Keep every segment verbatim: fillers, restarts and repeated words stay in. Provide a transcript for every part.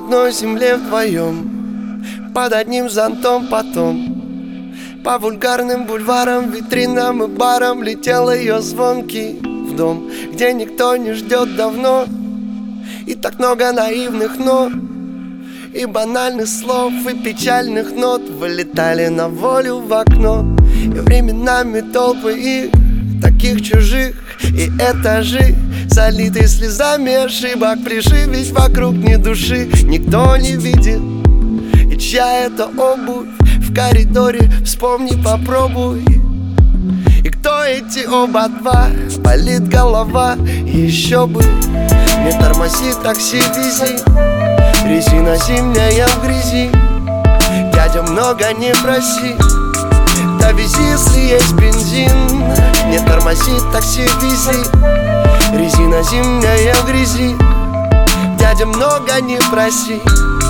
одной земле вдвоем, под одним зонтом потом. По вульгарным бульварам, витринам и барам летел ее звонкий в дом, где никто не ждет давно. И так много наивных «но», и банальных слов, и печальных нот вылетали на волю в окно. И временами толпы их, таких чужих, и этажи залиты слезами ошибок, приживись вокруг ни души, никто не видит. И чья это обувь в коридоре, вспомни, попробуй. И кто эти оба два, болит голова, еще бы. Не тормози, такси вези, резина зимняя в грязи. Дядя, много не проси, довези, если есть бензин. Не тормози, такси вези, резина зимняя в грязи. Дядя, много не проси,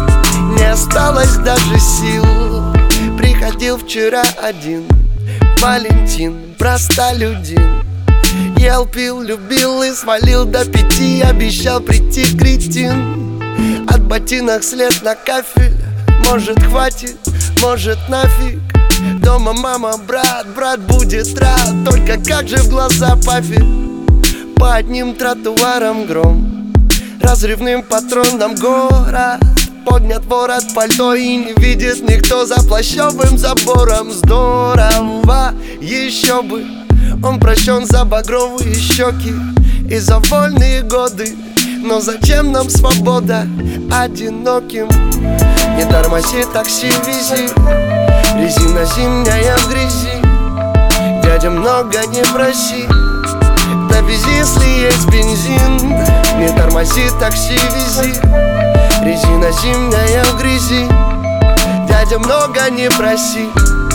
не осталось даже сил. Приходил вчера один Валентин, простолюдин. Ел, пил, любил и свалил до пяти. Обещал прийти кретин. От ботинок след на кафель. Может, хватит, может, нафиг. Дома мама, брат, брат будет рад. Только как же в глаза пафик. По одним тротуарам гром, разрывным патроном город. Поднят ворот пальто и не видит никто за плащевым забором. Здорово, еще бы. Он прощен за багровые щеки и за вольные годы. Но зачем нам свобода одиноким? Не тормози, такси вези, резина зимняя в грязи. Дядя, много не проси, довези, если есть бензин. Не тормози, такси вези, резина зимняя в грязи. Дядя, много не проси,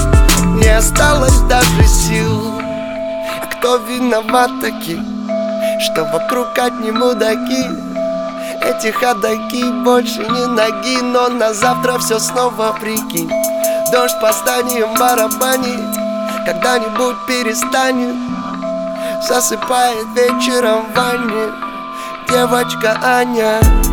не осталось даже сил. Кто виноват таки, что вокруг одни мудаки? Эти ходаки больше не ноги, но на завтра все снова прикинь. Дождь по зданиям барабанит, когда-нибудь перестанет. Засыпает вечером в ванне девочка Аня.